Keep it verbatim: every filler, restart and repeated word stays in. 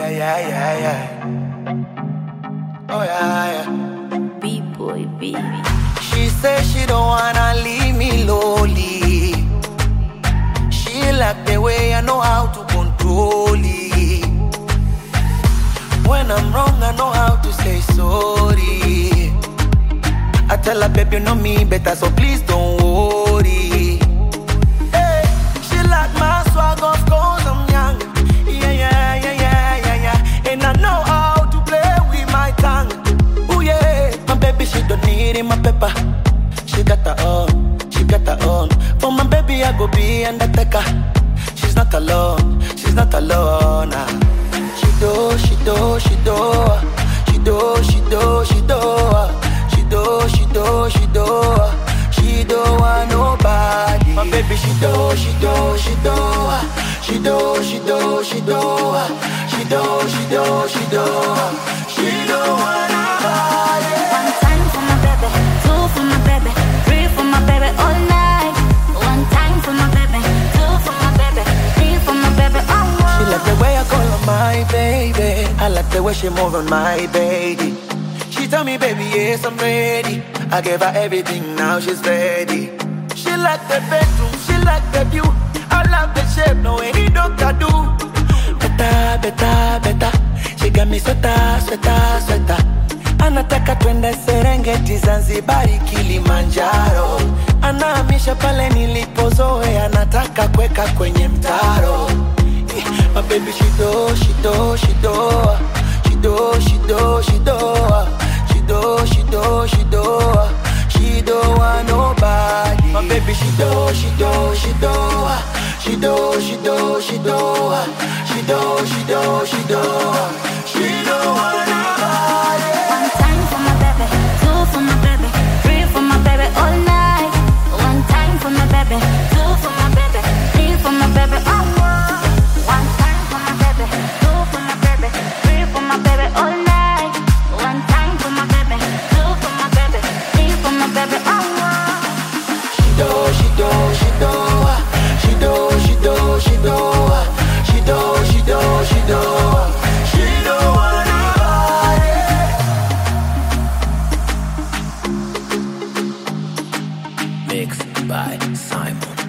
yeah, yeah, yeah, yeah. Oh yeah, yeah. B-boy, baby. She says she don't wanna leave me lonely. She like the way I know how to control it. When I'm wrong, I know how to say sorry. I tell her, babe, you know me better, so please don't worry. Hey, she like my swag, of course I'm young. Yeah, yeah, yeah, yeah, yeah, yeah. And I know how to play with my tongue. Ooh, yeah. My baby, she don't need in my pepper. She got her own, she got her own. For my baby, I go be undertaker. She's not alone, she's not alone. Nah. She do, she do, she do. She do, she do, she do. She do, she do, she do. She don't want nobody. My baby, she do, she do, she do. She do, she do, she do. She do, she do, she do. She don't want nobody. One time for my baby, two for my baby, three for my baby all night. One time for my baby, two for my baby, three for my baby all night. She like the way I call her my baby. I like the way she move on my baby. She tell me, baby, yes, I'm ready. I gave her everything, now she's ready. She like the bedroom, she like the view. I love the shape, no any doctor do. Better, better, better. She got me sweater, sweater, sweater. Anataka twende Serengeti, Zanzibari, Kilimanjaro. Anahamisha pale nilipozoe, anataka kweka kwenye mtaro. My baby, she do, she do, she do. She do, she do, she do. She do, she do, she do. She don't want nobody. My baby, she do, she do, she do. She do, she do, she do. She do, she do, she do. She don't want nobody. One time for my baby, two for my baby, three for my baby all night. One time for my baby, two for my baby, three for my baby all night. One time for my baby, two for my baby, three for my baby all night. One time for my baby, two for my baby, three for my baby all night. She do, she do, she do. She do, she do, she do. She do, she do, she do. She don't want nobody. Mixed by Simon.